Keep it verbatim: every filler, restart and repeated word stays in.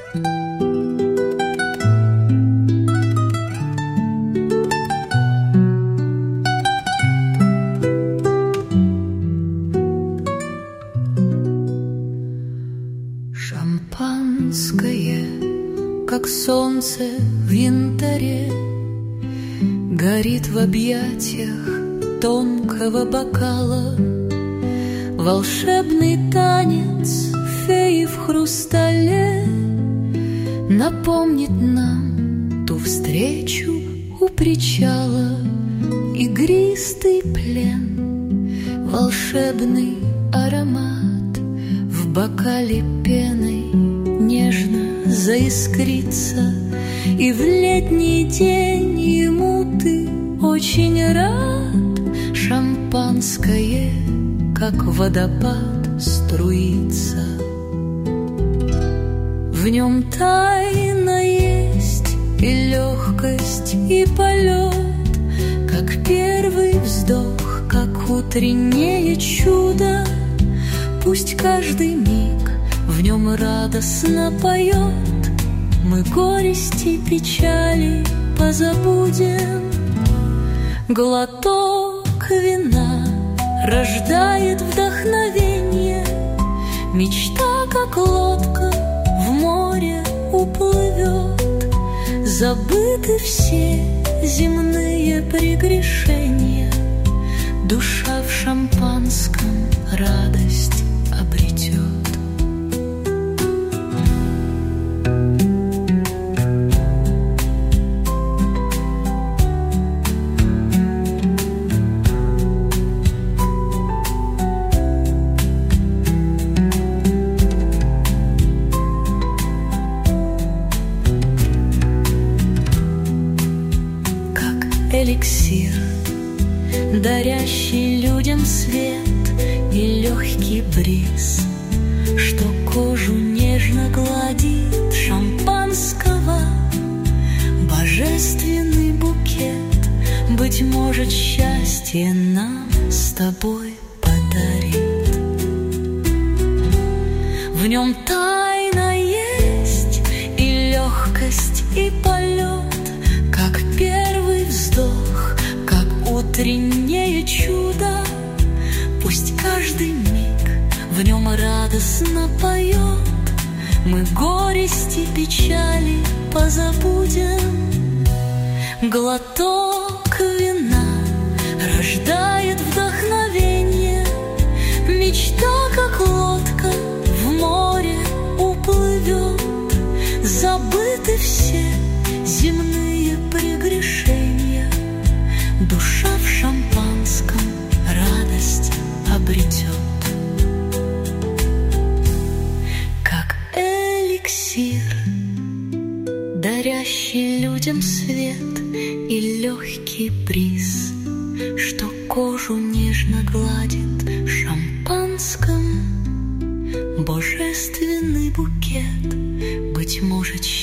Шампанское, как солнце в янтаре, горит в объятиях тонкого бокала. Волшебный танец феи в хрустале напомнит нам ту встречу у причала. Игристый плен, волшебный аромат в бокале пеной нежно заискрится. И в летний день ему ты очень рад. Шампанское, как водопад, струится. В нем тайна есть и легкость, и полет, как первый вздох, как утреннее чудо. Пусть каждый миг в нем радостно поет. Мы горести, печали позабудем. Глоток вина рождает вдохновение. Мечта, как лодка, в море уплывет. Забыты все земные прегрешения. Душа в шампанском радость обретет. Эликсир, дарящий людям свет и легкий бриз, что кожу нежно гладит. Шампанского божественный букет, быть может, счастье нам с тобой подарит. В нем тайна есть и легкость, и полет, как первый вздох, как утреннее чудо. Пусть каждый миг в нем радостно поет. Мы горести, печали позабудем. Глоток вина рождает вдохновение. Мечта, как лодка, в море уплывет. Забыты все земные прегрешения. Душа в шампанском радость обретет. Как эликсир, дарящий людям свет и легкий бриз, что кожу нежно гладит. В шампанском божественный букет, быть может,